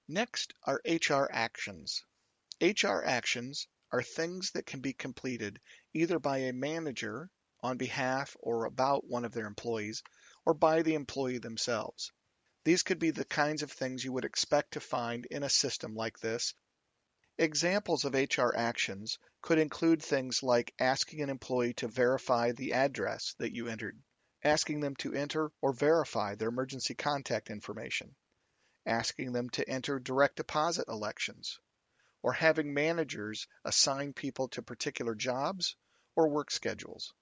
Next are HR actions. HR actions are things that can be completed either by a manager on behalf or about one of their employees, or by the employee themselves. These could be the kinds of things you would expect to find in a system like this. Examples of HR actions could include things like asking an employee to verify the address that you entered, asking them to enter or verify their emergency contact information, asking them to enter direct deposit elections, or having managers assign people to particular jobs or work schedules.